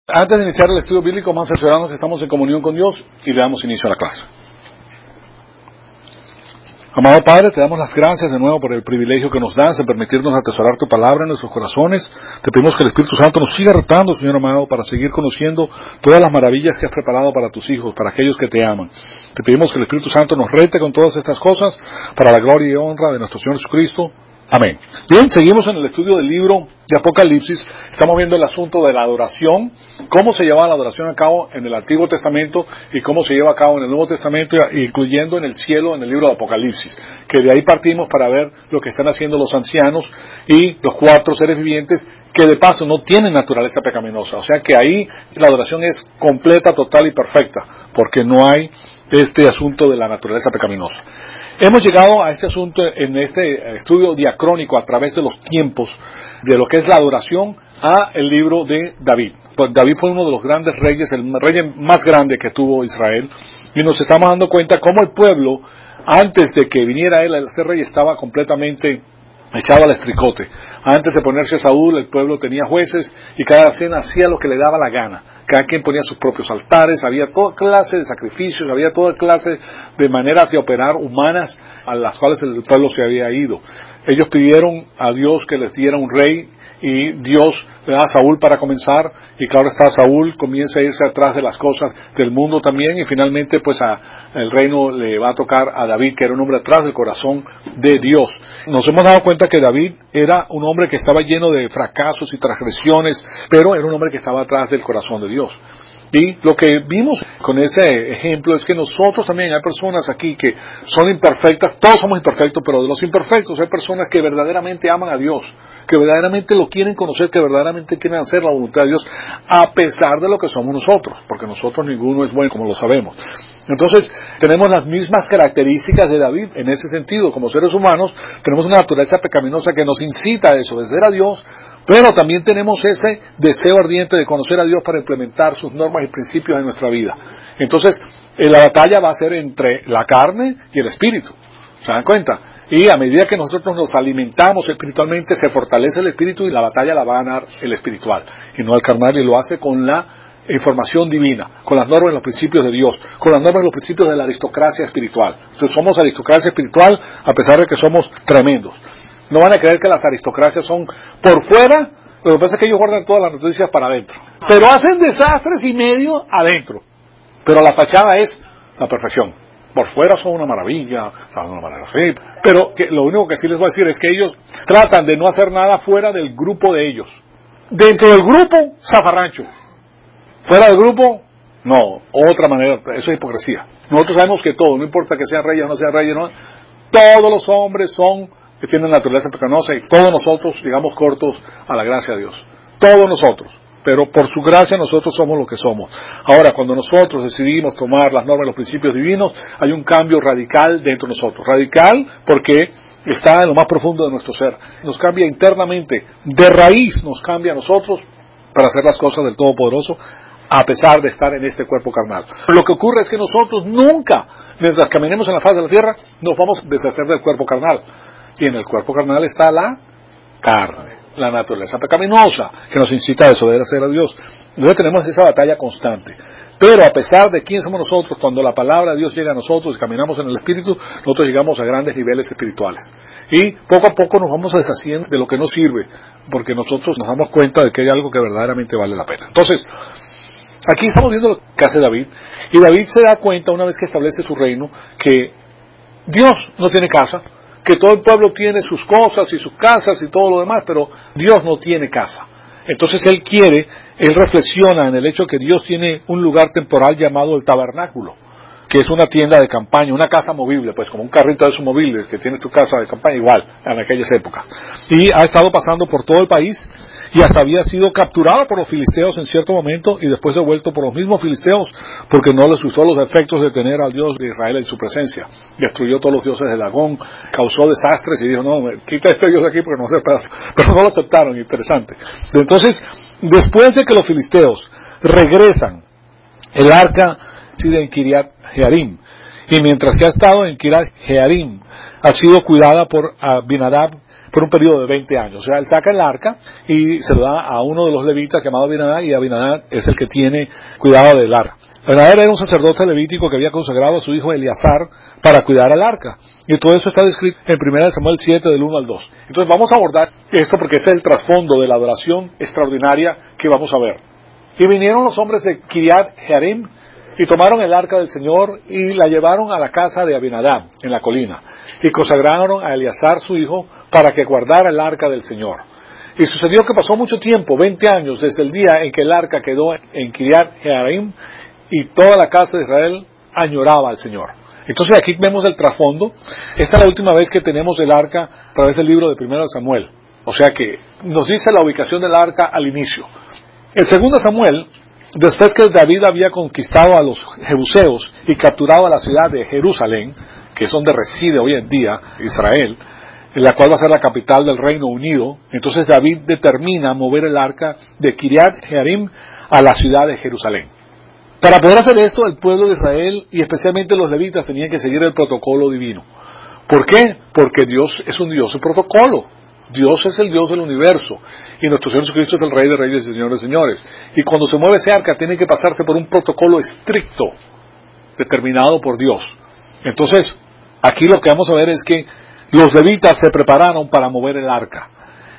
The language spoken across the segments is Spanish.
Antes de iniciar el estudio bíblico, vamos a asegurarnos que estamos en comunión con Dios y le damos inicio a la clase. Amado Padre, te damos las gracias de nuevo por el privilegio que nos das de permitirnos atesorar tu palabra en nuestros corazones. Te pedimos que el Espíritu Santo nos siga retando, Señor amado, para seguir conociendo todas las maravillas que has preparado para tus hijos, para aquellos que te aman. Te pedimos que el Espíritu Santo nos rete con todas estas cosas para la gloria y honra de nuestro Señor Jesucristo. Amén. Bien, seguimos en el estudio del libro de Apocalipsis. Estamos viendo el asunto de la adoración, cómo se lleva la adoración a cabo en el Antiguo Testamento y cómo se lleva a cabo en el Nuevo Testamento, incluyendo en el cielo, en el libro de Apocalipsis, que de ahí partimos para ver lo que están haciendo los ancianos y los 4 seres vivientes que de paso no tienen naturaleza pecaminosa. O sea que ahí la adoración es completa, total y perfecta, porque no hay este asunto de la naturaleza pecaminosa. Hemos llegado a este asunto en este estudio diacrónico a través de los tiempos de lo que es la adoración a el libro de David. Pues David fue uno de los grandes reyes, el rey más grande que tuvo Israel, y nos estamos dando cuenta cómo el pueblo, antes de que viniera él a ser rey, estaba completamente echado al estricote. Antes de ponerse Saúl, el pueblo tenía jueces y cada quien hacía lo que le daba la gana. Cada quien ponía sus propios altares, había toda clase de sacrificios, había toda clase de maneras de operar humanas a las cuales el pueblo se había ido. Ellos pidieron a Dios que les diera un rey y Dios le da a Saúl para comenzar, y claro está, Saúl comienza a irse atrás de las cosas del mundo también, y finalmente pues el reino le va a tocar a David, que era un hombre atrás del corazón de Dios. Nos hemos dado cuenta que David era un hombre que estaba lleno de fracasos y transgresiones, pero era un hombre que estaba atrás del corazón de Dios. Y lo que vimos con ese ejemplo es que nosotros también, hay personas aquí que son imperfectas, todos somos imperfectos, pero de los imperfectos hay personas que verdaderamente aman a Dios, que verdaderamente lo quieren conocer, que verdaderamente quieren hacer la voluntad de Dios, a pesar de lo que somos nosotros, porque nosotros ninguno es bueno, como lo sabemos. Entonces, tenemos las mismas características de David en ese sentido. Como seres humanos, tenemos una naturaleza pecaminosa que nos incita a desobedecer a Dios, pero también tenemos ese deseo ardiente de conocer a Dios para implementar sus normas y principios en nuestra vida. Entonces, la batalla va a ser entre la carne y el espíritu. ¿Se dan cuenta? Y a medida que nosotros nos alimentamos espiritualmente, se fortalece el espíritu y la batalla la va a ganar el espiritual, y no el carnal, y lo hace con la información divina, con las normas y los principios de Dios, con las normas y los principios de la aristocracia espiritual. Entonces somos aristocracia espiritual a pesar de que somos tremendos. No van a creer que las aristocracias son por fuera, lo que pasa es que ellos guardan todas las noticias para adentro, pero hacen desastres y medio adentro, pero la fachada es la perfección. Por fuera son una maravilla, pero lo único que sí les voy a decir es que ellos tratan de no hacer nada fuera del grupo de ellos. Dentro del grupo, zafarrancho. Fuera del grupo, no, otra manera, eso es hipocresía. Nosotros sabemos que todo, no importa que sean reyes o no sean reyes, no, todos los hombres que tienen naturaleza pecaminosa, y todos nosotros llegamos cortos a la gracia de Dios. Todos nosotros. Pero por su gracia nosotros somos lo que somos. Ahora, cuando nosotros decidimos tomar las normas y los principios divinos, hay un cambio radical dentro de nosotros. Radical porque está en lo más profundo de nuestro ser. Nos cambia internamente, de raíz nos cambia a nosotros para hacer las cosas del Todopoderoso, a pesar de estar en este cuerpo carnal. Lo que ocurre es que nosotros nunca, mientras caminemos en la faz de la tierra, nos vamos a deshacer del cuerpo carnal. Y en el cuerpo carnal está la carne, la naturaleza pecaminosa, que nos incita a desobedecer a Dios. Entonces tenemos esa batalla constante. Pero a pesar de quién somos nosotros, cuando la palabra de Dios llega a nosotros y caminamos en el Espíritu, nosotros llegamos a grandes niveles espirituales. Y poco a poco nos vamos deshaciendo de lo que no sirve, porque nosotros nos damos cuenta de que hay algo que verdaderamente vale la pena. Entonces, aquí estamos viendo lo que hace David, y David se da cuenta, una vez que establece su reino, que Dios no tiene casa, que todo el pueblo tiene sus cosas y sus casas y todo lo demás, pero Dios no tiene casa. Entonces él reflexiona en el hecho que Dios tiene un lugar temporal llamado el tabernáculo, que es una tienda de campaña, una casa movible, pues como un carrito de esos movibles que tiene tu casa de campaña, igual, en aquellas épocas. Y ha estado pasando por todo el país, y hasta había sido capturado por los filisteos en cierto momento, y después devuelto por los mismos filisteos, porque no les gustó los efectos de tener al Dios de Israel en su presencia. Destruyó todos los dioses de Dagón, causó desastres, y dijo, no, quita este Dios de aquí porque no se puede. Pero no lo aceptaron, interesante. Entonces, después de que los filisteos regresan el arca en Kiriat Jearim, y mientras que ha estado en Kiriat Jearim, ha sido cuidada por Abinadab, por un periodo de 20 años. O sea, él saca el arca y se lo da a uno de los levitas llamado Abinadab, y Abinadab es el que tiene cuidado del arca. Abinadab era un sacerdote levítico que había consagrado a su hijo Eleazar para cuidar el arca. Y todo eso está descrito en 1 Samuel 7, del 1 al 2. Entonces vamos a abordar esto porque ese es el trasfondo de la adoración extraordinaria que vamos a ver. Y vinieron los hombres de Kiriat Jearim y tomaron el arca del Señor y la llevaron a la casa de Abinadab en la colina y consagraron a Eleazar su hijo para que guardara el arca del Señor. Y sucedió que pasó mucho tiempo, 20 años, desde el día en que el arca quedó en Kiriat Jearim, y toda la casa de Israel añoraba al Señor. Entonces aquí vemos el trasfondo. Esta es la última vez que tenemos el arca a través del libro de 1 Samuel. O sea que nos dice la ubicación del arca al inicio. En 2 Samuel, después que David había conquistado a los jebuseos y capturado a la ciudad de Jerusalén, que es donde reside hoy en día Israel, en la cual va a ser la capital del Reino Unido, entonces David determina mover el arca de Kiriat Jearim a la ciudad de Jerusalén. Para poder hacer esto, el pueblo de Israel y especialmente los levitas tenían que seguir el protocolo divino. ¿Por qué? Porque Dios es un Dios de protocolo. Dios es el Dios del universo y nuestro Señor Jesucristo es el Rey de Reyes y Señor de Señores. Y cuando se mueve ese arca tiene que pasarse por un protocolo estricto determinado por Dios. Entonces, aquí lo que vamos a ver es que los levitas se prepararon para mover el arca.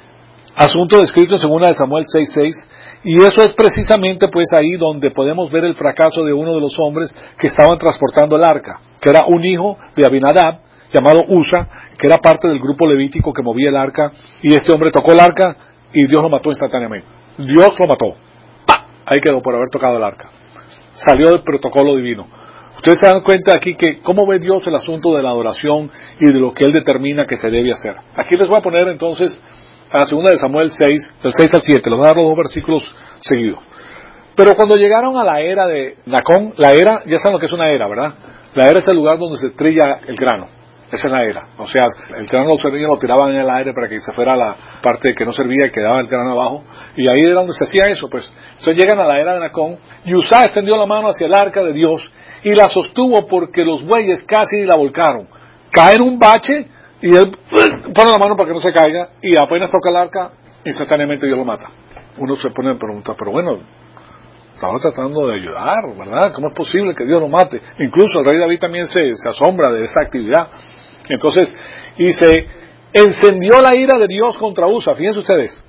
Asunto descrito en 2 Samuel 6:6, y eso es precisamente pues ahí donde podemos ver el fracaso de uno de los hombres que estaban transportando el arca, que era un hijo de Abinadab, llamado Usa, que era parte del grupo levítico que movía el arca, y este hombre tocó el arca y Dios lo mató instantáneamente. Dios lo mató. ¡Pah! Ahí quedó por haber tocado el arca. Salió del protocolo divino. Ustedes se dan cuenta aquí que cómo ve Dios el asunto de la adoración y de lo que Él determina que se debe hacer. Aquí les voy a poner entonces a la 2 Samuel 6, del 6 al 7, les voy a dar los dos versículos seguidos. Pero cuando llegaron a la era de Nacón, la era, ya saben lo que es una era, ¿verdad? La era es el lugar donde se trilla el grano. Esa es la era. O sea, el grano lo servían, lo tiraban en el aire para que se fuera la parte que no servía y quedaba el grano abajo. Y ahí era donde se hacía eso, pues. Entonces llegan a la era de Nacón y Uzá extendió la mano hacia el arca de Dios y la sostuvo porque los bueyes casi la volcaron. Cae en un bache y él pone la mano para que no se caiga y apenas toca el arca, instantáneamente Dios lo mata. Uno se pone a preguntar, pero bueno, estamos tratando de ayudar, ¿verdad? ¿Cómo es posible que Dios lo mate? Incluso el rey David también se asombra de esa actividad. Entonces, y se encendió la ira de Dios contra Usa, fíjense ustedes.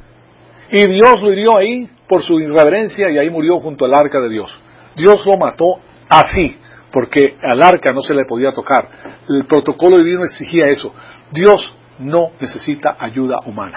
Y Dios lo hirió ahí por su irreverencia y ahí murió junto al arca de Dios. Dios lo mató así, porque al arca no se le podía tocar. El protocolo divino exigía eso. Dios no necesita ayuda humana.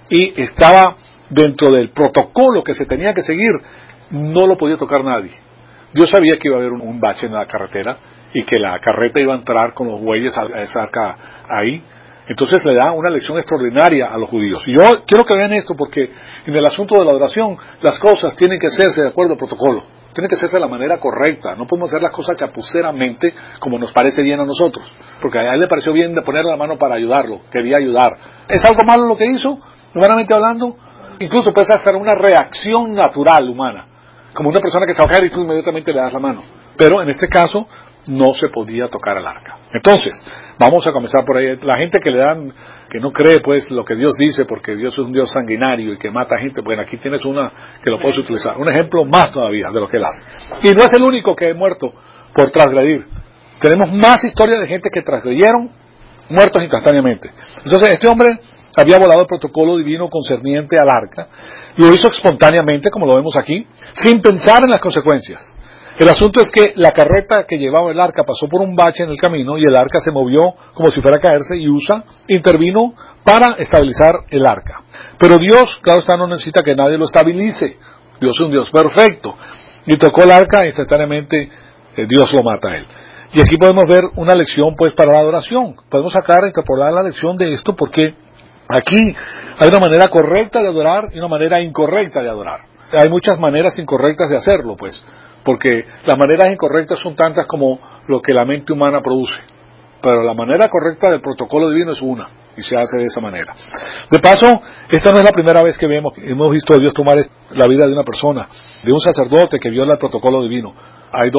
Y estaba dentro del protocolo que se tenía que seguir, no lo podía tocar nadie. Dios sabía que iba a haber un bache en la carretera y que la carreta iba a entrar con los bueyes a esa arca ahí. Entonces le da una lección extraordinaria a los judíos. Y yo quiero que vean esto porque en el asunto de la adoración las cosas tienen que hacerse de acuerdo al protocolo. Tienen que hacerse de la manera correcta. No podemos hacer las cosas chapuceramente como nos parece bien a nosotros. Porque a él le pareció bien de ponerle la mano para ayudarlo. Quería ayudar. ¿Es algo malo lo que hizo? Humanamente hablando. Incluso puede ser una reacción natural humana. Como una persona que se ahoga y tú inmediatamente le das la mano. Pero en este caso no se podía tocar el arca. Entonces, vamos a comenzar por ahí. La gente que le dan, que no cree pues lo que Dios dice, porque Dios es un Dios sanguinario y que mata gente, bueno, aquí tienes una que lo puedes utilizar. Un ejemplo más todavía de lo que él hace. Y no es el único que ha muerto por transgredir. Tenemos más historias de gente que transgredieron, muertos instantáneamente. Entonces, este hombre había volado el protocolo divino concerniente al arca. Lo hizo espontáneamente, como lo vemos aquí, sin pensar en las consecuencias. El asunto es que la carreta que llevaba el arca pasó por un bache en el camino y el arca se movió como si fuera a caerse y Usa intervino para estabilizar el arca. Pero Dios, claro está, no necesita que nadie lo estabilice. Dios es un Dios perfecto. Y tocó el arca e instantáneamente Dios lo mata a él. Y aquí podemos ver una lección pues para la adoración. Podemos sacar, extrapolar la lección de esto porque aquí hay una manera correcta de adorar y una manera incorrecta de adorar. Hay muchas maneras incorrectas de hacerlo pues. Porque las maneras incorrectas son tantas como lo que la mente humana produce. Pero la manera correcta del protocolo divino es una, y se hace de esa manera. De paso, esta no es la primera vez que hemos visto a Dios tomar la vida de una persona, de un sacerdote que viola el protocolo divino. Hay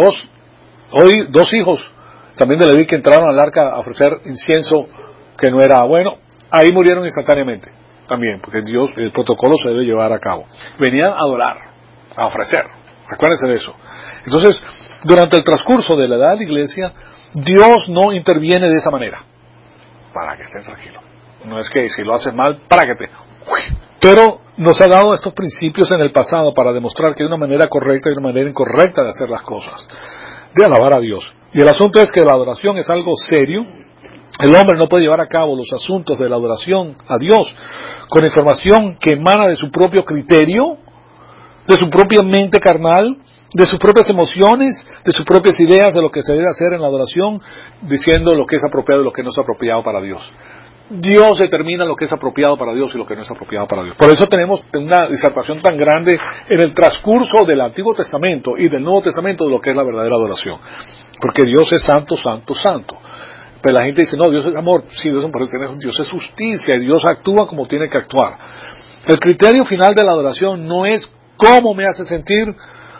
dos hijos también de Leví que entraron al arca a ofrecer incienso que no era bueno, ahí murieron instantáneamente, también, porque Dios, el protocolo se debe llevar a cabo. Venían a adorar, a ofrecer, recuérdense de eso. Entonces, durante el transcurso de la edad de la iglesia, Dios no interviene de esa manera, para que estén tranquilos. No es que si lo haces mal, para que te... Pero nos ha dado estos principios en el pasado para demostrar que hay una manera correcta y una manera incorrecta de hacer las cosas, de alabar a Dios. Y el asunto es que la adoración es algo serio. El hombre no puede llevar a cabo los asuntos de la adoración a Dios con información que emana de su propio criterio, de su propia mente carnal, de sus propias emociones, de sus propias ideas de lo que se debe hacer en la adoración, diciendo lo que es apropiado y lo que no es apropiado para Dios. Dios determina lo que es apropiado para Dios y lo que no es apropiado para Dios. Por eso tenemos una disertación tan grande en el transcurso del Antiguo Testamento y del Nuevo Testamento de lo que es la verdadera adoración. Porque Dios es santo, santo, santo. Pero la gente dice, no, Dios es amor. Sí, Dios es justicia y Dios actúa como tiene que actuar. El criterio final de la adoración no es cómo me hace sentir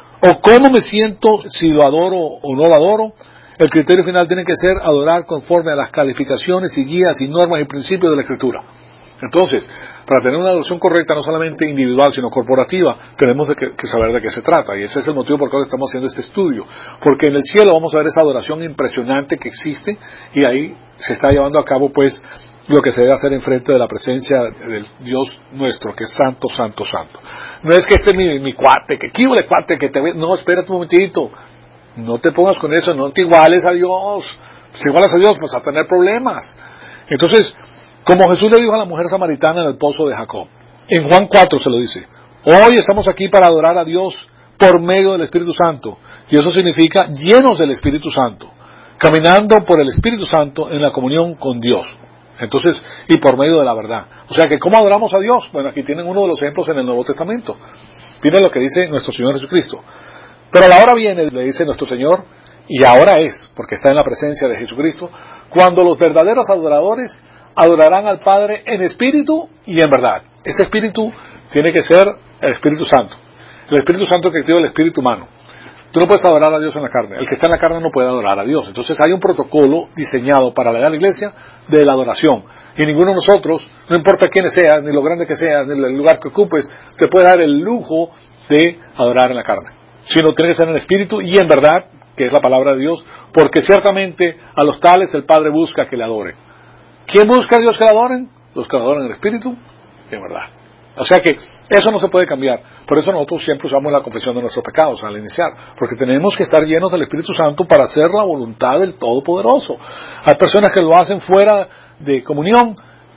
o cómo me siento, si lo adoro o no lo adoro. El criterio final tiene que ser adorar conforme a las calificaciones y guías y normas y principios de la Escritura. Entonces, para tener una adoración correcta, no solamente individual, sino corporativa, tenemos que saber de qué se trata. Y ese es el motivo por el cual estamos haciendo este estudio. Porque en el cielo vamos a ver esa adoración impresionante que existe, y ahí se está llevando a cabo, pues, lo que se debe hacer enfrente de la presencia del Dios nuestro, que es santo, santo, santo. No es que este es mi cuate, que quíbole cuate, que te ve. No, espérate un momentito. No te pongas con eso, no te iguales a Dios. Si igualas a Dios, vas a tener problemas. Entonces, como Jesús le dijo a la mujer samaritana en el pozo de Jacob, en Juan 4 se lo dice, hoy estamos aquí para adorar a Dios por medio del Espíritu Santo. Y eso significa llenos del Espíritu Santo, caminando por el Espíritu Santo en la comunión con Dios. Entonces, y por medio de la verdad. O sea que, ¿cómo adoramos a Dios? Bueno, aquí tienen uno de los ejemplos en el Nuevo Testamento. Miren lo que dice nuestro Señor Jesucristo. Pero la hora viene, le dice nuestro Señor, y ahora es, porque está en la presencia de Jesucristo, cuando los verdaderos adoradores adorarán al Padre en espíritu y en verdad. Ese espíritu tiene que ser el Espíritu Santo. El Espíritu Santo que activa el espíritu humano. Tú no puedes adorar a Dios en la carne. El que está en la carne no puede adorar a Dios. Entonces hay un protocolo diseñado para la iglesia de la adoración. Y ninguno de nosotros, no importa quiénes seas, ni lo grande que seas, ni el lugar que ocupes, te puede dar el lujo de adorar en la carne. Sino tiene que ser en espíritu y en verdad, que es la palabra de Dios, porque ciertamente a los tales el Padre busca que le adoren. ¿Quién busca a Dios que le adoren? Los que le adoren en espíritu y en verdad. O sea que eso no se puede cambiar. Por eso nosotros siempre usamos la confesión de nuestros pecados al iniciar, porque tenemos que estar llenos del Espíritu Santo para hacer la voluntad del Todopoderoso. Hay personas que lo hacen fuera de comunión.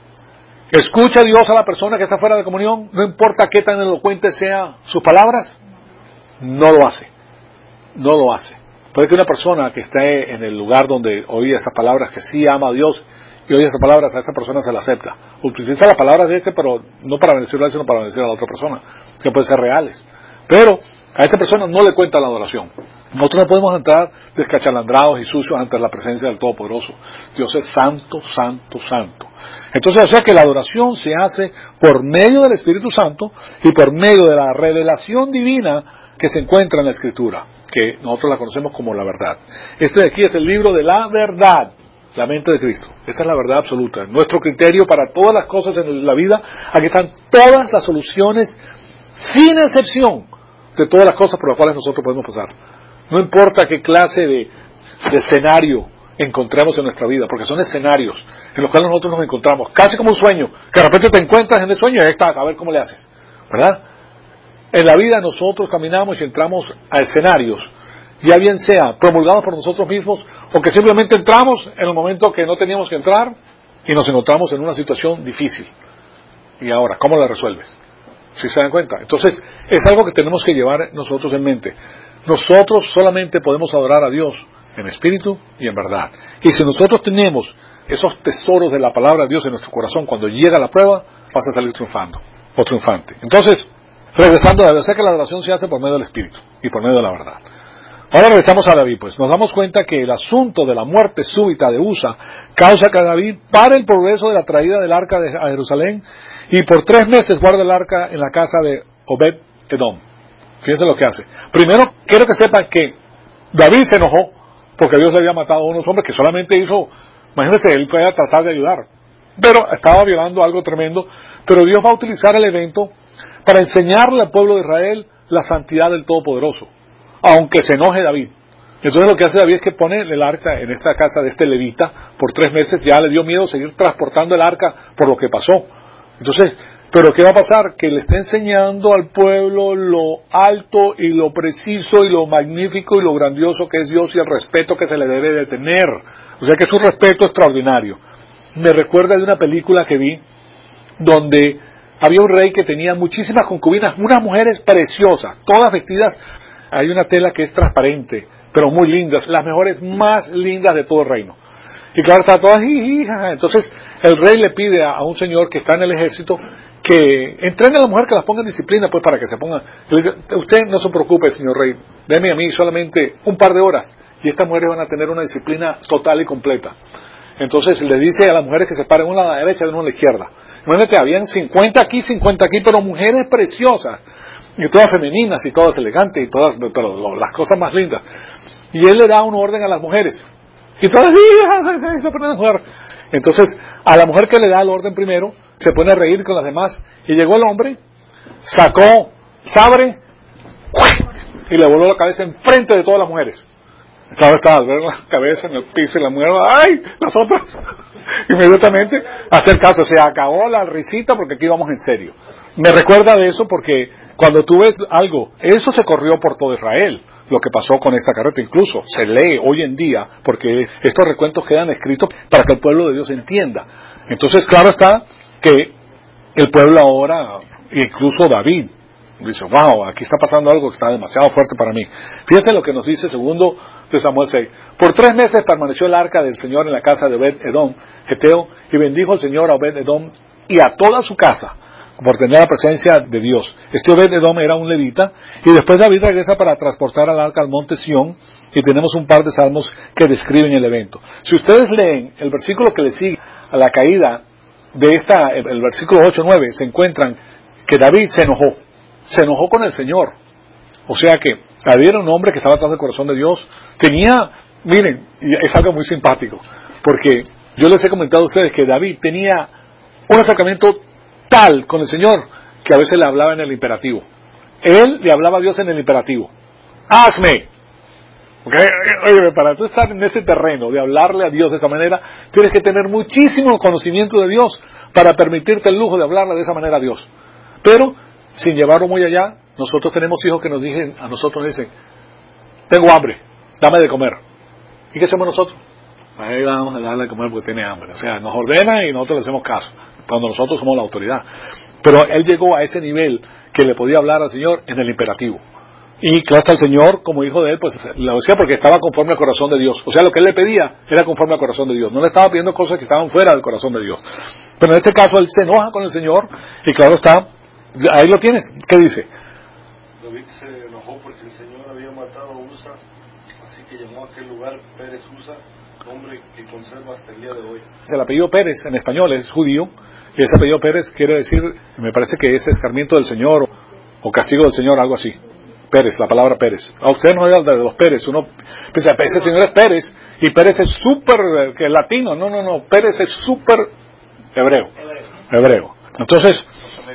Escucha a Dios a la persona que está fuera de comunión, no importa qué tan elocuente sean sus palabras, no lo hace. No lo hace. Puede que una persona que esté en el lugar donde oye esas palabras, que sí ama a Dios, y oye esas palabras, a esa persona se la acepta. Utiliza las palabras de pero no para bendecirlo a él, sino para bendecir a la otra persona, que pueden ser reales. Pero a esa persona no le cuenta la adoración. Nosotros no podemos entrar descachalandrados y sucios ante la presencia del Todopoderoso. Dios es santo, santo, santo. Entonces, o sea que la adoración se hace por medio del Espíritu Santo y por medio de la revelación divina que se encuentra en la Escritura, que nosotros la conocemos como la verdad. Este de aquí es el libro de la verdad, la mente de Cristo. Esa es la verdad absoluta. Nuestro criterio para todas las cosas en la vida, aquí están todas las soluciones, sin excepción, de todas las cosas por las cuales nosotros podemos pasar. No importa qué clase de escenario encontremos en nuestra vida, porque son escenarios en los cuales nosotros nos encontramos, casi como un sueño, que de repente te encuentras en el sueño y ahí estás, a ver cómo le haces, ¿verdad? En la vida nosotros caminamos y entramos a escenarios, ya bien sea promulgados por nosotros mismos, o que simplemente entramos en el momento que no teníamos que entrar y nos encontramos en una situación difícil. Y ahora, ¿cómo la resuelves? ¿Sí se dan cuenta? Entonces, es algo que tenemos que llevar nosotros en mente. Nosotros solamente podemos adorar a Dios en espíritu y en verdad. Y si nosotros tenemos esos tesoros de la palabra de Dios en nuestro corazón, cuando llega la prueba, vas a salir triunfando o triunfante. Entonces, regresando a Dios, sé que la adoración se hace por medio del espíritu y por medio de la verdad. Ahora regresamos a David, pues nos damos cuenta que el asunto de la muerte súbita de Usa causa que David pare el progreso de la traída del arca a Jerusalén y por 3 meses guarda el arca en la casa de Obed-Edom. Fíjense lo que hace. Primero, quiero que sepan que David se enojó porque Dios le había matado a unos hombres que solamente hizo, imagínense, él fue a tratar de ayudar. pero estaba violando algo tremendo. Pero Dios va a utilizar el evento para enseñarle al pueblo de Israel la santidad del Todopoderoso, aunque se enoje David. Entonces lo que hace David es que pone el arca en esta casa de este levita por 3 meses. Ya le dio miedo seguir transportando el arca por lo que pasó. Entonces, pero ¿qué va a pasar? Que le está enseñando al pueblo lo alto y lo preciso y lo magnífico y lo grandioso que es Dios y el respeto que se le debe de tener. O sea que es un respeto extraordinario. Me recuerda de una película que vi donde había un rey que tenía muchísimas concubinas, unas mujeres preciosas, todas vestidas. Hay una tela que es transparente, pero muy lindas, las mejores, más lindas de todo el reino. Y claro, está todas, entonces el rey le pide a un señor que está en el ejército que entrene a la mujer, que las ponga en disciplina, pues para que se ponga. Le dice, usted no se preocupe, señor rey, déme a mí solamente un par de horas y estas mujeres van a tener una disciplina total y completa. Entonces le dice a las mujeres que se paren una a la derecha y una a la izquierda. Imagínate, habían 50 aquí, pero mujeres preciosas, y todas femeninas, y todas elegantes, y todas, pero las cosas más lindas. Y él le da un orden a las mujeres. Y todas se ponen a jugar. Entonces, a la mujer que le da el orden primero, se pone a reír con las demás. Y llegó el hombre, sacó sabre, y le voló la cabeza enfrente de todas las mujeres. Estaba la cabeza en el piso y la mujer, ¡ay! Las otras. Inmediatamente, hacer caso, se acabó la risita porque aquí vamos en serio. Me recuerda de eso porque cuando tú ves algo, eso se corrió por todo Israel, lo que pasó con esta carreta, incluso se lee hoy en día, porque estos recuentos quedan escritos para que el pueblo de Dios entienda. Entonces, claro está que el pueblo ahora, incluso David, dice, wow, aquí está pasando algo que está demasiado fuerte para mí. Fíjense lo que nos dice segundo de Samuel 6. Por 3 meses permaneció el arca del Señor en la casa de Obed-Edom, Geteo, y bendijo el Señor a Obed-Edom y a toda su casa, por tener la presencia de Dios. Este Obed-Edom era un levita, y después David regresa para transportar al arca al monte Sión, y tenemos un par de salmos que describen el evento. Si ustedes leen el versículo que le sigue a la caída de el versículo 8-9, se encuentran que David se enojó con el Señor. O sea que David era un hombre que estaba atrás del corazón de Dios. Miren, y es algo muy simpático, porque yo les he comentado a ustedes que David tenía un acercamiento tal con el Señor que a veces le hablaba en el imperativo. Él le hablaba a Dios en el imperativo. ¡Hazme! Okay. Oye, para tú estar en ese terreno de hablarle a Dios de esa manera, tienes que tener muchísimo conocimiento de Dios para permitirte el lujo de hablarle de esa manera a Dios. Pero, sin llevarlo muy allá, nosotros tenemos hijos que nos dicen, tengo hambre, dame de comer. ¿Y qué hacemos nosotros? Ahí vamos a darle de comer porque tiene hambre. O sea, nos ordena y nosotros le hacemos caso, cuando nosotros somos la autoridad. Pero él llegó a ese nivel que le podía hablar al Señor en el imperativo. Y claro está el Señor, como hijo de él, pues lo decía porque estaba conforme al corazón de Dios. O sea, lo que él le pedía era conforme al corazón de Dios. No le estaba pidiendo cosas que estaban fuera del corazón de Dios. Pero en este caso él se enoja con el Señor y claro está, ahí lo tienes. ¿Qué dice? David se enojó porque el Señor había matado a Usa, así que llamó a aquel lugar Pérez Usa, nombre que conserva hasta el día de hoy. El apellido Pérez en español es judío, y ese apellido Pérez quiere decir, me parece que es escarmiento del Señor o castigo del Señor, algo así. Pérez, la palabra Pérez. A usted no habla de los Pérez, uno piensa, ese señor es Pérez, y Pérez es súper latino. No, Pérez es súper hebreo. Entonces,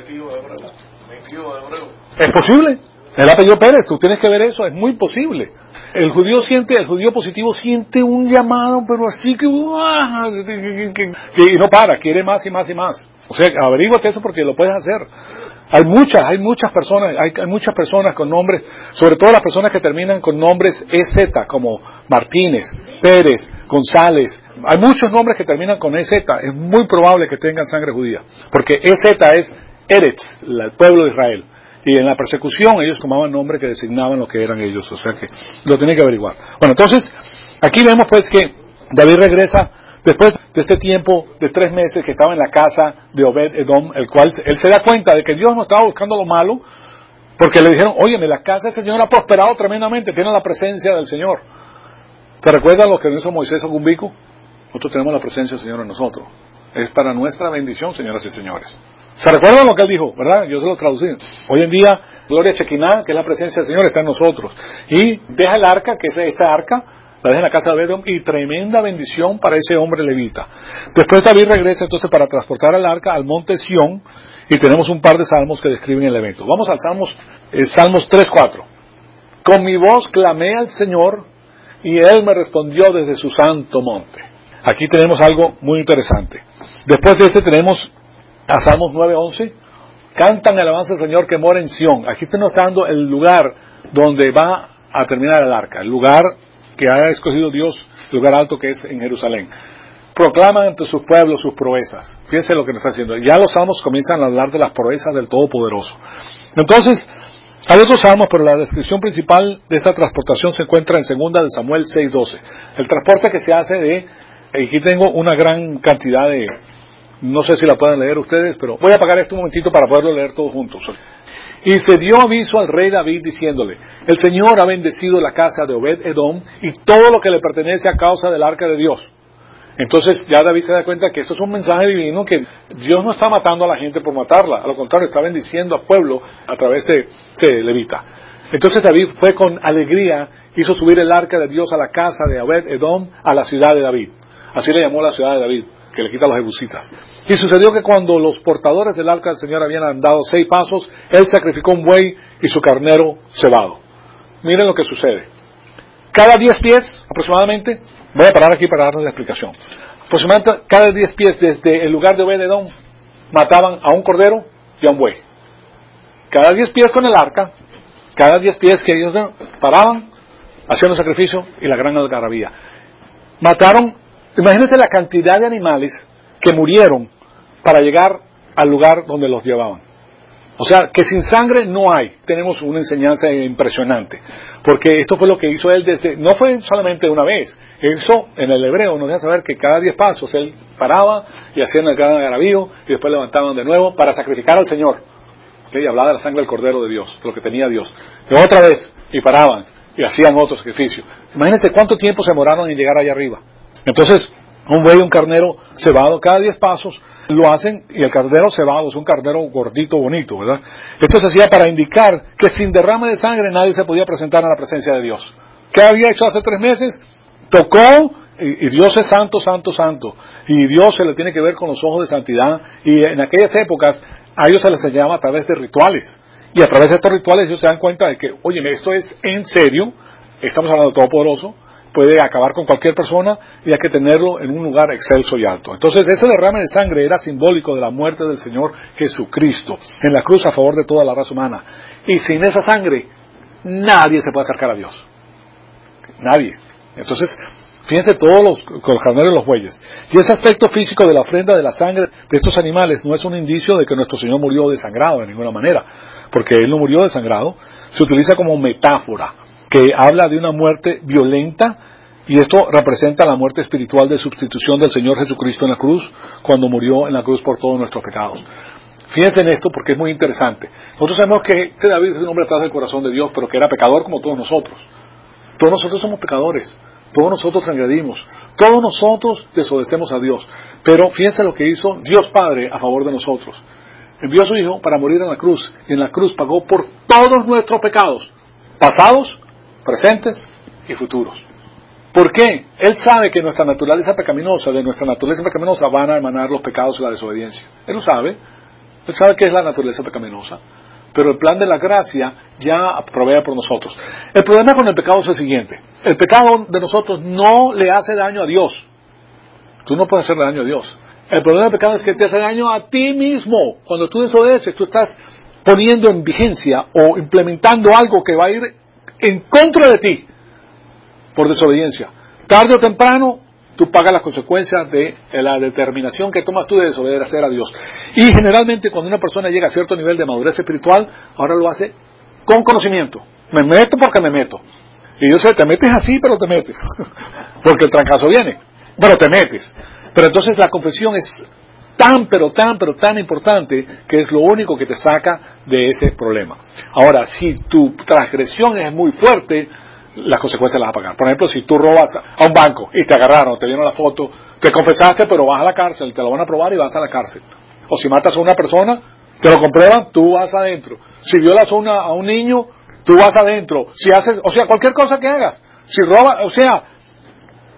es posible. El apellido Pérez, tú tienes que ver eso, es muy posible. El judío positivo siente un llamado, pero así que y no para, quiere más y más y más. O sea, averíguate eso porque lo puedes hacer. Hay muchas personas con nombres, sobre todo las personas que terminan con nombres EZ, como Martínez, Pérez, González. Hay muchos nombres que terminan con EZ. Es muy probable que tengan sangre judía, porque EZ es Eretz, el pueblo de Israel. Y en la persecución ellos tomaban nombres que designaban lo que eran ellos. O sea que lo tienen que averiguar. Bueno, entonces, aquí vemos pues que David regresa después de este tiempo de 3 meses que estaba en la casa de Obed-Edom, el cual él se da cuenta de que Dios no estaba buscando lo malo, porque le dijeron, óyeme, la casa del Señor ha prosperado tremendamente, tiene la presencia del Señor. ¿Te recuerdan lo que hizo Moisés a Gumbico? Nosotros tenemos la presencia del Señor en nosotros. Es para nuestra bendición, señoras y señores. ¿Se recuerdan lo que él dijo? ¿Verdad? Yo se lo traducí. Hoy en día, Gloria Chequiná, que es la presencia del Señor, está en nosotros. Y deja el arca, que es esta arca, la deja en la casa de Obed-Edom, y tremenda bendición para ese hombre levita. Después David regresa entonces para transportar el arca al monte Sión, y tenemos un par de salmos que describen el evento. Vamos al Salmos 3:4. Con mi voz clamé al Señor, y Él me respondió desde su santo monte. Aquí tenemos algo muy interesante. Después de este tenemos a Salmos 9:11. Cantan alabanza al Señor que mora en Sión. Aquí nos está dando el lugar donde va a terminar el arca, el lugar que ha escogido Dios, el lugar alto que es en Jerusalén. Proclaman ante sus pueblos sus proezas. Fíjense lo que nos está haciendo. Ya los salmos comienzan a hablar de las proezas del Todopoderoso. Entonces, hay otros salmos, pero la descripción principal de esta transportación se encuentra en 2 de Samuel 6:12. El transporte que se hace aquí tengo una gran cantidad de, no sé si la pueden leer ustedes, pero voy a apagar esto un momentito para poderlo leer todos juntos. Y se dio aviso al rey David diciéndole, el Señor ha bendecido la casa de Obed-Edom y todo lo que le pertenece a causa del arca de Dios. Entonces ya David se da cuenta que esto es un mensaje divino, que Dios no está matando a la gente por matarla, a lo contrario, está bendiciendo al pueblo a través de levita. Entonces David fue con alegría, hizo subir el arca de Dios a la casa de Obed-Edom, a la ciudad de David. Así le llamó la ciudad de David, que le quita a los jebusitas. Y sucedió que cuando los portadores del arca del Señor habían andado 6 pasos, él sacrificó un buey y su carnero cebado. Miren lo que sucede. Cada 10 pies, aproximadamente, voy a parar aquí para darles la explicación. Aproximadamente cada 10 pies desde el lugar de Obed-Edom, mataban a un cordero y a un buey. Cada 10 pies con el arca, cada 10 pies que ellos paraban, hacían un sacrificio y la gran algarabía. Mataron, imagínense la cantidad de animales que murieron para llegar al lugar donde los llevaban. O sea, que sin sangre no hay. Tenemos una enseñanza impresionante. Porque esto fue lo que hizo él no fue solamente una vez. Eso, en el hebreo, nos deja saber que cada 10 pasos él paraba y hacían el gran algarabío y después levantaban de nuevo para sacrificar al Señor. Y hablaba de la sangre del Cordero de Dios, de lo que tenía Dios. Y otra vez, y paraban y hacían otro sacrificio. Imagínense cuánto tiempo se demoraron en llegar allá arriba. Entonces, un buey y un carnero cebado cada 10 pasos lo hacen, y el carnero cebado es un carnero gordito, bonito, ¿verdad? Esto se hacía para indicar que sin derrame de sangre nadie se podía presentar a la presencia de Dios. ¿Qué había hecho hace 3 meses? Tocó, y Dios es santo, santo, santo, y Dios se le tiene que ver con los ojos de santidad, y en aquellas épocas a ellos se les enseñaba a través de rituales, y a través de estos rituales ellos se dan cuenta de que, oye, esto es en serio, estamos hablando de Todopoderoso, puede acabar con cualquier persona y hay que tenerlo en un lugar excelso y alto. Entonces ese derrame de sangre era simbólico de la muerte del Señor Jesucristo en la cruz a favor de toda la raza humana. Y sin esa sangre nadie se puede acercar a Dios. Nadie. Entonces, fíjense todos los carneros y los bueyes. Y ese aspecto físico de la ofrenda de la sangre de estos animales no es un indicio de que nuestro Señor murió desangrado de ninguna manera, porque Él no murió desangrado. Se utiliza como metáfora, que habla de una muerte violenta, y esto representa la muerte espiritual de sustitución del Señor Jesucristo en la cruz, cuando murió en la cruz por todos nuestros pecados. Fíjense en esto porque es muy interesante. Nosotros sabemos que David es un hombre atrás del corazón de Dios, pero que era pecador como todos nosotros. Todos nosotros somos pecadores, todos nosotros transgredimos, todos nosotros desobedecemos a Dios. Pero fíjense lo que hizo Dios Padre a favor de nosotros. Envió a su Hijo para morir en la cruz, y en la cruz pagó por todos nuestros pecados, pasados, presentes y futuros. ¿Por qué? Él sabe que de nuestra naturaleza pecaminosa van a emanar los pecados y la desobediencia. Él lo sabe. Él sabe que es la naturaleza pecaminosa. Pero el plan de la gracia ya provee por nosotros. El problema con el pecado es el siguiente. El pecado de nosotros no le hace daño a Dios. Tú no puedes hacerle daño a Dios. El problema del pecado es que te hace daño a ti mismo. Cuando tú desobedeces, tú estás poniendo en vigencia o implementando algo que va a ir en contra de ti por desobediencia. Tarde o temprano tú pagas las consecuencias de la determinación que tomas tú de desobedecer a Dios. Y generalmente cuando una persona llega a cierto nivel de madurez espiritual, ahora lo hace con conocimiento. Me meto porque me meto. Y yo sé, te metes así, pero te metes. Porque el trancazo viene, pero te metes. Pero entonces la confesión es tan importante, que es lo único que te saca de ese problema. Ahora, si tu transgresión es muy fuerte, las consecuencias las vas a pagar. Por ejemplo, si tú robas a un banco y te agarraron, te dieron la foto, te confesaste, pero vas a la cárcel, te lo van a probar y vas a la cárcel. O si matas a una persona, te lo comprueban, tú vas adentro. Si violas a un niño, tú vas adentro. Si haces, cualquier cosa que hagas. Si robas,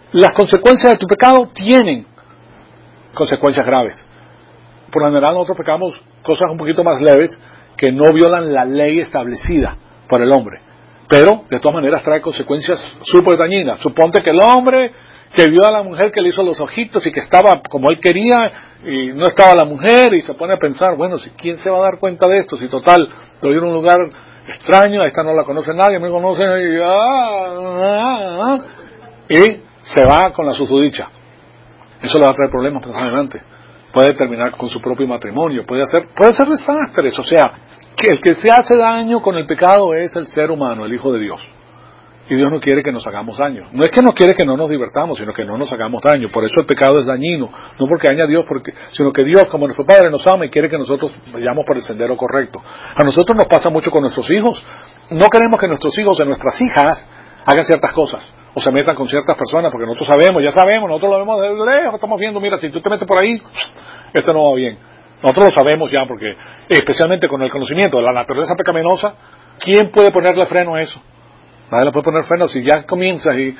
Las consecuencias de tu pecado tienen consecuencias graves. Por lo general nosotros pecamos cosas un poquito más leves que no violan la ley establecida por el hombre. Pero, de todas maneras, trae consecuencias súper dañinas. Suponte que el hombre que vio a la mujer que le hizo los ojitos y que estaba como él quería y no estaba la mujer y se pone a pensar, bueno, ¿quién se va a dar cuenta de esto? Si total, estoy en un lugar extraño, esta no la conoce nadie, me conoce y se va con la susodicha. Eso le va a traer problemas más adelante. Puede terminar con su propio matrimonio, puede ser desastres. O sea, que el que se hace daño con el pecado es el ser humano, el Hijo de Dios. Y Dios no quiere que nos hagamos daño. No es que no quiere que no nos divertamos, sino que no nos hagamos daño. Por eso el pecado es dañino. No porque daña a Dios, sino que Dios, como nuestro Padre, nos ama y quiere que nosotros vayamos por el sendero correcto. A nosotros nos pasa mucho con nuestros hijos. No queremos que nuestros hijos o nuestras hijas hagan ciertas cosas o se metan con ciertas personas, porque nosotros ya sabemos, nosotros lo vemos desde lejos, estamos viendo, mira, si tú te metes por ahí, esto no va bien. Nosotros lo sabemos ya, porque especialmente con el conocimiento de la naturaleza pecaminosa, ¿quién puede ponerle freno a eso? Nadie le puede poner freno si ya comienzas y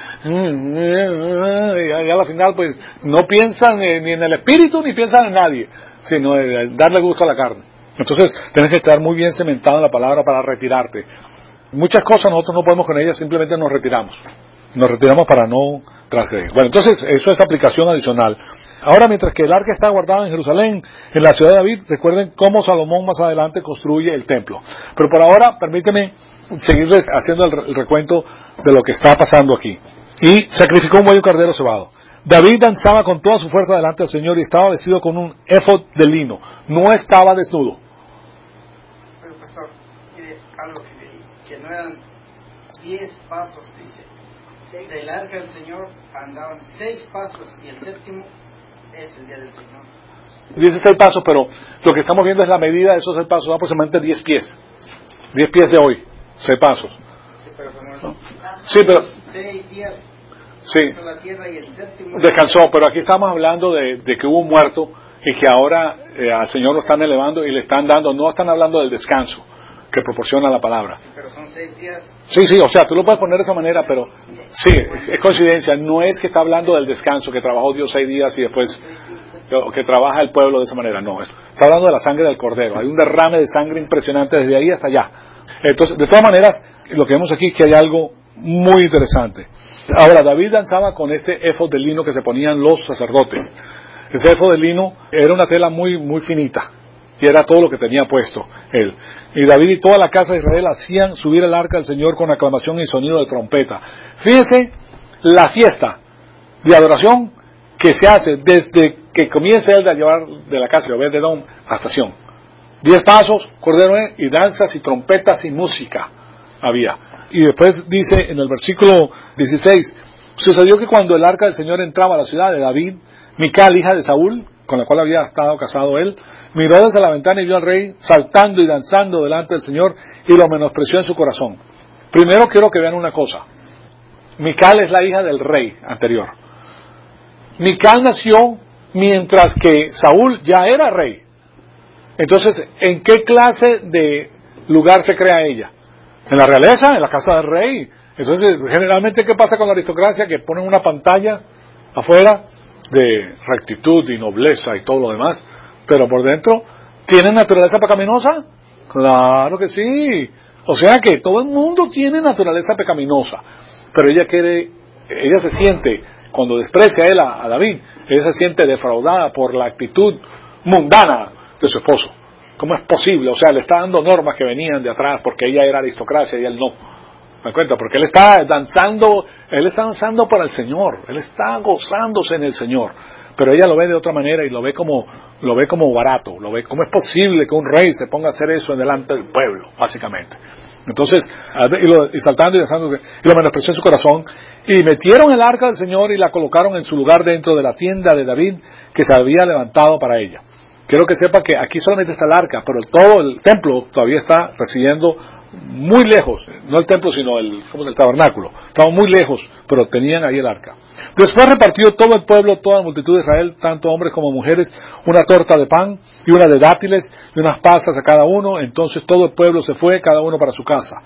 a la final pues no piensan ni en el espíritu ni piensan en nadie, sino en darle gusto a la carne. Entonces tienes que estar muy bien cementado en la palabra para retirarte. Muchas cosas nosotros no podemos con ellas, simplemente nos retiramos. Nos retiramos para no transgredir. Bueno, entonces eso es aplicación adicional. Ahora, mientras que el arca está guardada en Jerusalén, en la ciudad de David, recuerden cómo Salomón más adelante construye el templo. Pero por ahora, permíteme seguirles haciendo el recuento de lo que está pasando aquí. Y sacrificó un buey y un cordero cebado. David danzaba con toda su fuerza delante del Señor y estaba vestido con un éfod de lino. No estaba desnudo. Pero pastor, mire algo que no eran 10 pasos, dice. Del arca del Señor andaban 6 pasos y el séptimo es el día del Señor. Dice 6 pasos, pero lo que estamos viendo es la medida de esos 6 pasos, aproximadamente 10 pies. 10 pies de hoy, 6 pasos. Sí, pero ¿no? Sí, pero 6 días sí, la tierra y el séptimo descansó, pero aquí estamos hablando de que hubo un muerto y que ahora al Señor lo están elevando y le están dando, no están hablando del descanso que proporciona la palabra. Sí, pero son 6 días. Sí, o sea, tú lo puedes poner de esa manera, pero sí, es coincidencia, no es que está hablando del descanso, que trabajó Dios 6 días y después que trabaja el pueblo de esa manera, no, está hablando de la sangre del cordero, hay un derrame de sangre impresionante desde ahí hasta allá. Entonces, de todas maneras, lo que vemos aquí es que hay algo muy interesante. Ahora, David danzaba con este éfod de lino que se ponían los sacerdotes. Ese éfod de lino era una tela muy, muy finita, y era todo lo que tenía puesto él. Y David y toda la casa de Israel hacían subir el arca del Señor con aclamación y sonido de trompeta. Fíjense la fiesta de adoración que se hace desde que comienza él a llevar de la casa de Obed-Edom a la estación. 10 pasos, cordero y danzas y trompetas y música había. Y después dice en el versículo 16, sucedió que cuando el arca del Señor entraba a la ciudad de David, Mical, hija de Saúl, con la cual había estado casado él, miró desde la ventana y vio al rey saltando y danzando delante del Señor y lo menospreció en su corazón. Primero quiero que vean una cosa. Mical es la hija del rey anterior. Mical nació mientras que Saúl ya era rey. Entonces, ¿en qué clase de lugar se crea ella? En la realeza, en la casa del rey. Entonces, generalmente, ¿qué pasa con la aristocracia? Que ponen una pantalla afuera de rectitud y nobleza y todo lo demás, pero por dentro, ¿tienen naturaleza pecaminosa? Claro que sí. O sea que todo el mundo tiene naturaleza pecaminosa, pero ella se siente, cuando desprecia a él, a David, ella se siente defraudada por la actitud mundana de su esposo. ¿Cómo es posible? O sea, le está dando normas que venían de atrás porque ella era aristocracia y él no. ¿Me cuenta? Porque él está danzando para el Señor, él está gozándose en el Señor, pero ella lo ve de otra manera y lo ve como barato, ¿cómo es posible que un rey se ponga a hacer eso delante del pueblo, básicamente? Entonces, y saltando y danzando, y lo menospreció en su corazón, y metieron el arca del Señor y la colocaron en su lugar dentro de la tienda de David que se había levantado para ella. Quiero que sepa que aquí solamente está el arca, pero todo el templo todavía está residiendo muy lejos, no el templo sino el tabernáculo, estaban muy lejos, pero tenían ahí el arca. Después repartió todo el pueblo, toda la multitud de Israel, tanto hombres como mujeres, una torta de pan y una de dátiles y unas pasas a cada uno. Entonces todo el pueblo se fue, cada uno para su casa.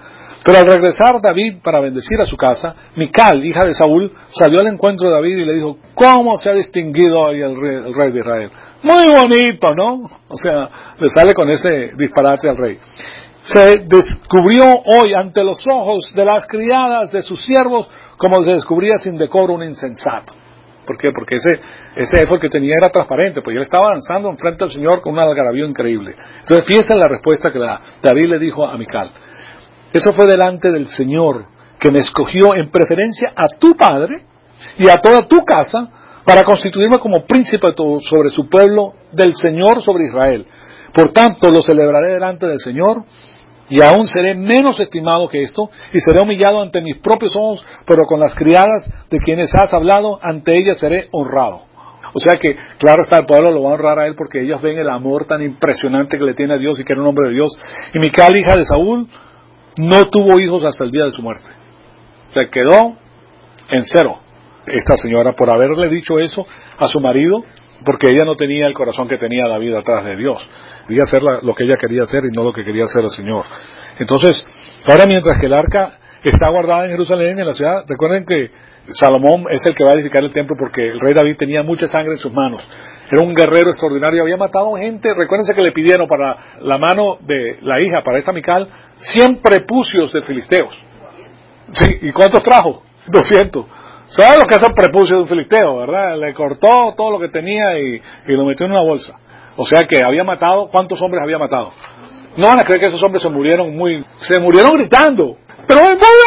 Pero al regresar David para bendecir a su casa, Mical, hija de Saúl, salió al encuentro de David y le dijo, ¿cómo se ha distinguido hoy el rey de Israel? Muy bonito, ¿no? O sea, le sale con ese disparate al rey. Se descubrió hoy ante los ojos de las criadas de sus siervos como se descubría sin decoro un insensato. ¿Por qué? Porque ese éfod que tenía era transparente, pues él estaba danzando enfrente al Señor con un algarabío increíble. Entonces fíjense en la respuesta que David le dijo a Mical. Eso fue delante del Señor, que me escogió en preferencia a tu padre y a toda tu casa para constituirme como príncipe sobre su pueblo, del Señor sobre Israel. Por tanto, lo celebraré delante del Señor, y aún seré menos estimado que esto, y seré humillado ante mis propios ojos, pero con las criadas de quienes has hablado, ante ellas seré honrado. O sea que, claro está, el pueblo lo va a honrar a él porque ellos ven el amor tan impresionante que le tiene a Dios y que era un hombre de Dios. Y Mical, hija de Saúl, no tuvo hijos hasta el día de su muerte. Se quedó en cero. Esta señora, por haberle dicho eso a su marido, porque ella no tenía el corazón que tenía David atrás de Dios. Quería hacer lo que ella quería hacer y no lo que quería hacer el Señor. Entonces, ahora mientras que el arca está guardada en Jerusalén, en la ciudad, recuerden que Salomón es el que va a edificar el templo porque el rey David tenía mucha sangre en sus manos. Era un guerrero extraordinario, había matado gente. Recuérdense que le pidieron para la mano de la hija, para esta Mical, 100 prepucios de filisteos. Sí, ¿y cuántos trajo? 200. ¿Sabes lo que hace el prepucio de un filisteo, verdad? Le cortó todo lo que tenía y lo metió en una bolsa. O sea que había matado, ¿cuántos hombres había matado? No van a creer que esos hombres se murieron gritando. Pero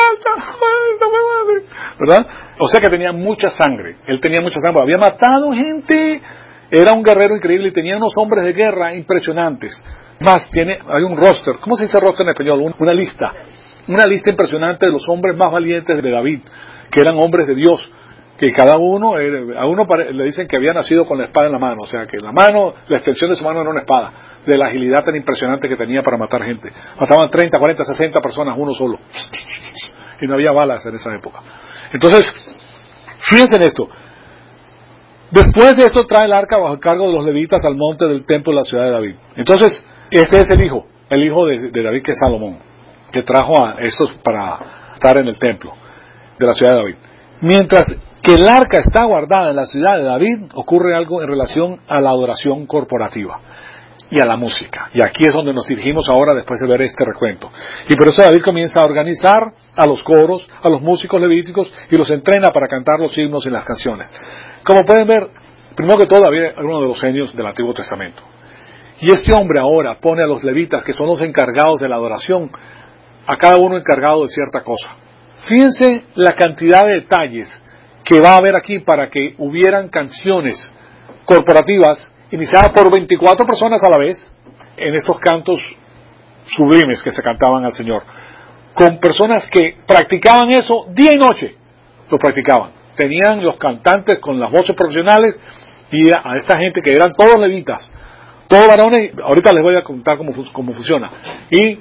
¿verdad? O sea que tenía mucha sangre. Él tenía mucha sangre. Había matado gente. Era un guerrero increíble y tenía unos hombres de guerra impresionantes. Más, hay un roster. ¿Cómo se dice roster en español? Una lista. Una lista impresionante de los hombres más valientes de David, que eran hombres de Dios, que cada uno, a uno le dicen que había nacido con la espada en la mano, o sea que la extensión de su mano era una espada, de la agilidad tan impresionante que tenía para matar gente. Mataban 30, 40, 60 personas uno solo, y no había balas en esa época. Entonces, fíjense en esto. Después de esto trae el arca bajo el cargo de los levitas al monte del templo de la ciudad de David. Entonces, este es el hijo de David, que es Salomón, que trajo a estos para estar en el templo de la ciudad de David. Mientras que el arca está guardada en la ciudad de David, ocurre algo en relación a la adoración corporativa y a la música. Y aquí es donde nos dirigimos ahora después de ver este recuento. Y por eso David comienza a organizar a los coros, a los músicos levíticos, y los entrena para cantar los himnos y las canciones. Como pueden ver, primero que todo David era uno de los genios del Antiguo Testamento. Y este hombre ahora pone a los levitas, que son los encargados de la adoración, a cada uno encargado de cierta cosa. Fíjense la cantidad de detalles que va a haber aquí para que hubieran canciones corporativas iniciadas por 24 personas a la vez en estos cantos sublimes que se cantaban al Señor, con personas que practicaban eso día y noche. Lo practicaban. Tenían los cantantes con las voces profesionales y a esta gente que eran todos levitas, todos varones. Ahorita les voy a contar cómo funciona. Y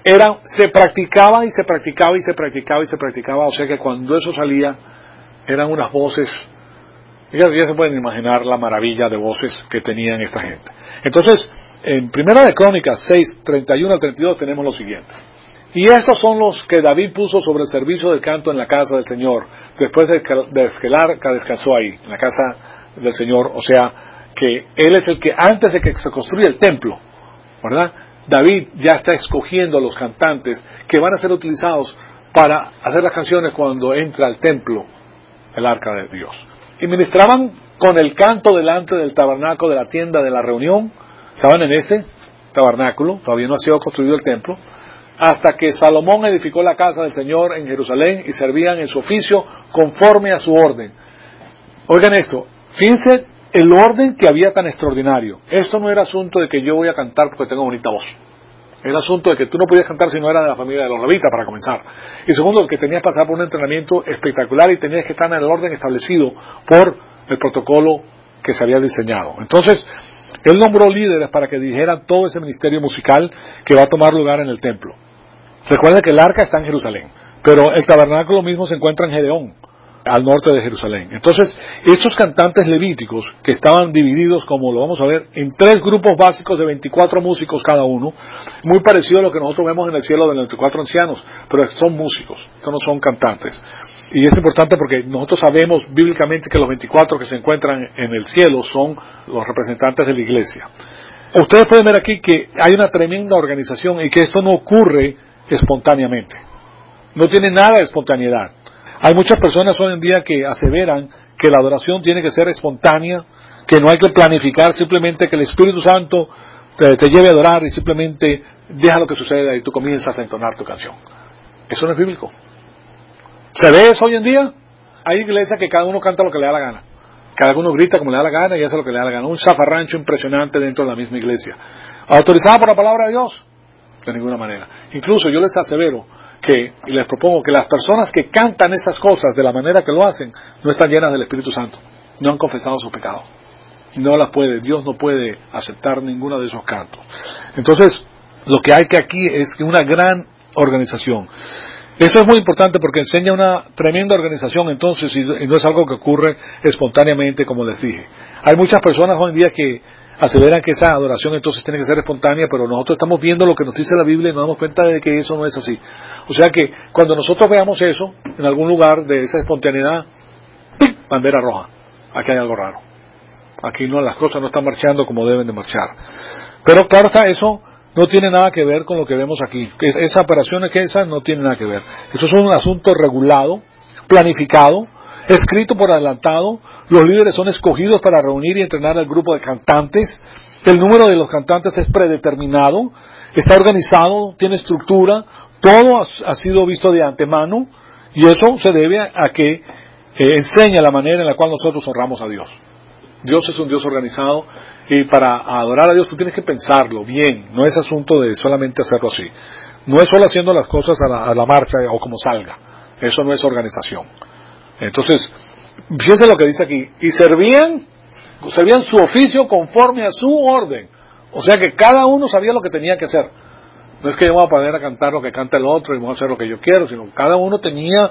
se practicaba y se practicaba y se practicaba y se practicaba, o sea que cuando eso salía eran unas voces, ya se pueden imaginar la maravilla de voces que tenían esta gente. Entonces, en Primera de Crónicas 6, 31 al 32 tenemos lo siguiente: y estos son los que David puso sobre el servicio del canto en la casa del Señor, después de que el arca descansó ahí, en la casa del Señor, o sea que él es el que antes de que se construya el templo, ¿verdad? David ya está escogiendo a los cantantes que van a ser utilizados para hacer las canciones cuando entra al templo el arca de Dios. Y ministraban con el canto delante del tabernáculo de la tienda de la reunión. Estaban en ese tabernáculo, todavía no ha sido construido el templo, hasta que Salomón edificó la casa del Señor en Jerusalén y servían en su oficio conforme a su orden. Oigan esto, fíjense el orden que había tan extraordinario. Esto no era asunto de que yo voy a cantar porque tengo bonita voz. Era asunto de que tú no podías cantar si no era de la familia de los levitas, para comenzar. Y segundo, que tenías que pasar por un entrenamiento espectacular y tenías que estar en el orden establecido por el protocolo que se había diseñado. Entonces, él nombró líderes para que dijeran todo ese ministerio musical que va a tomar lugar en el templo. Recuerden que el arca está en Jerusalén, pero el tabernáculo mismo se encuentra en Gedeón. al norte de Jerusalén. Entonces, estos cantantes levíticos, que estaban divididos, como lo vamos a ver, en 3 grupos básicos de 24 músicos cada uno, muy parecido a lo que nosotros vemos en el cielo de los 24 ancianos, pero son músicos, estos no son cantantes. Y es importante porque nosotros sabemos bíblicamente que los 24 que se encuentran en el cielo son los representantes de la iglesia. Ustedes pueden ver aquí que hay una tremenda organización y que esto no ocurre espontáneamente. No tiene nada de espontaneidad. Hay muchas personas hoy en día que aseveran que la adoración tiene que ser espontánea, que no hay que planificar, simplemente que el Espíritu Santo te lleve a adorar y simplemente deja lo que suceda y tú comienzas a entonar tu canción. Eso no es bíblico. ¿Se ve eso hoy en día? Hay iglesias que cada uno canta lo que le da la gana. Cada uno grita como le da la gana y hace lo que le da la gana. Un zafarrancho impresionante dentro de la misma iglesia. ¿Autorizada por la palabra de Dios? De ninguna manera. Incluso yo les asevero y les propongo que las personas que cantan esas cosas de la manera que lo hacen no están llenas del Espíritu Santo, no han confesado sus pecados, Dios no puede aceptar ninguno de esos cantos. Entonces, lo que hay que aquí es que una gran organización. Eso es muy importante porque enseña una tremenda organización entonces y no es algo que ocurre espontáneamente, como les dije. Hay muchas personas hoy en día que aseveran que esa adoración entonces tiene que ser espontánea, pero nosotros estamos viendo lo que nos dice la Biblia y nos damos cuenta de que eso no es así. O sea que cuando nosotros veamos eso en algún lugar de esa espontaneidad, ¡pim!, bandera roja, aquí hay algo raro. Aquí no, las cosas no están marchando como deben de marchar. Pero claro está, eso no tiene nada que ver con lo que vemos aquí. Esa operación es que esa no tiene nada que ver. Eso es un asunto regulado, planificado, escrito por adelantado. Los líderes son escogidos para reunir y entrenar al grupo de cantantes. El número de los cantantes es predeterminado, está organizado, tiene estructura, todo ha sido visto de antemano, y eso se debe a que enseña la manera en la cual nosotros honramos a Dios. Dios es un Dios organizado, y para adorar a Dios tú tienes que pensarlo bien, no es asunto de solamente hacerlo así. No es solo haciendo las cosas a la marcha o como salga, eso no es organización. Entonces, fíjense lo que dice aquí, y servían su oficio conforme a su orden, o sea que cada uno sabía lo que tenía que hacer. No es que yo me voy a poner a cantar lo que canta el otro y voy a hacer lo que yo quiero, sino cada uno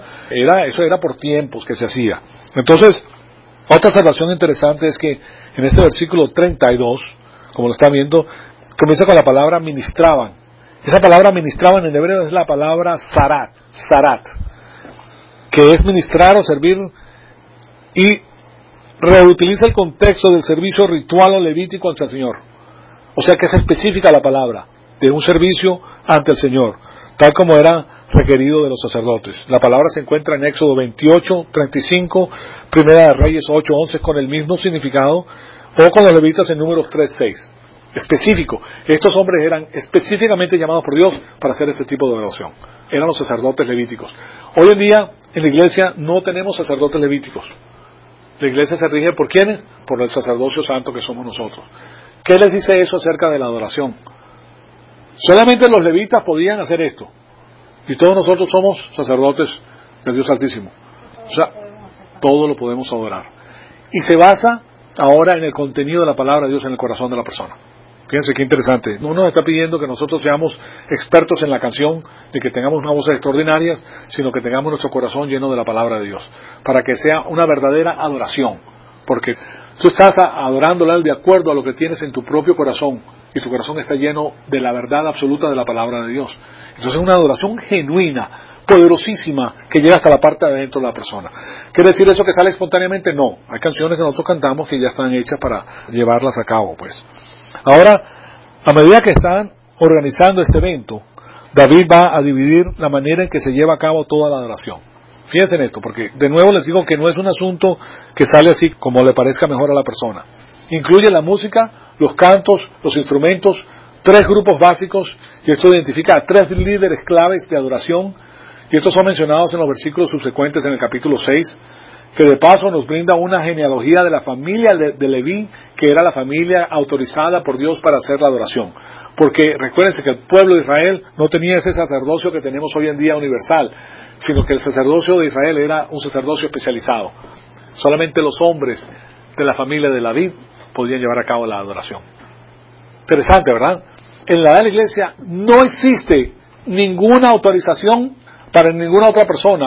eso era por tiempos que se hacía. Entonces, otra observación interesante es que en este versículo 32, como lo está viendo, comienza con la palabra ministraban. Esa palabra ministraban en hebreo es la palabra sarat, que es ministrar o servir, y reutiliza el contexto del servicio ritual o levítico ante el Señor. O sea que es específica la palabra de un servicio ante el Señor, tal como era requerido de los sacerdotes. La palabra se encuentra en Éxodo 28:35, Primera de Reyes 8:11 con el mismo significado, o con los levitas en Números 3:6. Específico. Estos hombres eran específicamente llamados por Dios para hacer este tipo de oración. Eran los sacerdotes levíticos. Hoy en día en la iglesia no tenemos sacerdotes levíticos. La iglesia se rige ¿por quiénes? Por el sacerdocio santo que somos nosotros. ¿Qué les dice eso acerca de la adoración? Solamente los levitas podían hacer esto. Y todos nosotros somos sacerdotes del Dios Altísimo. O sea, todo lo podemos adorar. Y se basa ahora en el contenido de la palabra de Dios en el corazón de la persona. Fíjense qué interesante. No nos está pidiendo que nosotros seamos expertos en la canción, de que tengamos unas voces extraordinarias, sino que tengamos nuestro corazón lleno de la palabra de Dios, para que sea una verdadera adoración. Porque tú estás adorándole de acuerdo a lo que tienes en tu propio corazón, y tu corazón está lleno de la verdad absoluta de la palabra de Dios. Entonces es una adoración genuina, poderosísima, que llega hasta la parte de adentro de la persona. ¿Quiere decir eso que sale espontáneamente? No. Hay canciones que nosotros cantamos que ya están hechas para llevarlas a cabo, pues. Ahora, a medida que están organizando este evento, David va a dividir la manera en que se lleva a cabo toda la adoración. Fíjense en esto, porque de nuevo les digo que no es un asunto que sale así como le parezca mejor a la persona. Incluye la música, los cantos, los instrumentos, 3 grupos básicos, y esto identifica a 3 líderes claves de adoración, y estos son mencionados en los versículos subsecuentes en el capítulo 6, que de paso nos brinda una genealogía de la familia de Leví, que era la familia autorizada por Dios para hacer la adoración. Porque recuérdense que el pueblo de Israel no tenía ese sacerdocio que tenemos hoy en día universal, sino que el sacerdocio de Israel era un sacerdocio especializado. Solamente los hombres de la familia de Leví podían llevar a cabo la adoración. Interesante, ¿verdad? En la edad de la iglesia no existe ninguna autorización para ninguna otra persona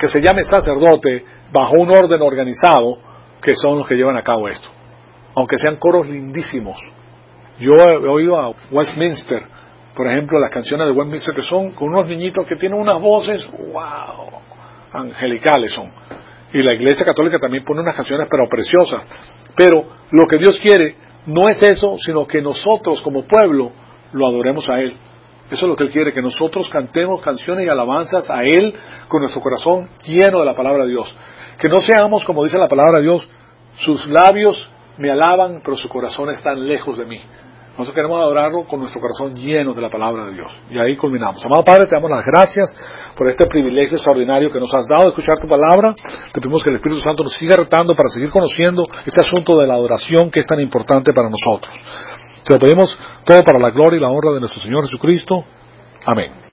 que se llame sacerdote bajo un orden organizado, que son los que llevan a cabo esto. Aunque sean coros lindísimos. Yo he oído a Westminster, por ejemplo, las canciones de Westminster, que son con unos niñitos que tienen unas voces, wow, angelicales son. Y la Iglesia Católica también pone unas canciones, pero preciosas. Pero lo que Dios quiere no es eso, sino que nosotros como pueblo lo adoremos a Él. Eso es lo que Él quiere, que nosotros cantemos canciones y alabanzas a Él con nuestro corazón lleno de la palabra de Dios. Que no seamos, como dice la palabra de Dios, sus labios me alaban, pero su corazón está lejos de mí. Nosotros queremos adorarlo con nuestro corazón lleno de la palabra de Dios. Y ahí culminamos. Amado Padre, te damos las gracias por este privilegio extraordinario que nos has dado de escuchar tu palabra. Te pedimos que el Espíritu Santo nos siga retando para seguir conociendo este asunto de la adoración que es tan importante para nosotros. Te lo pedimos todo para la gloria y la honra de nuestro Señor Jesucristo. Amén.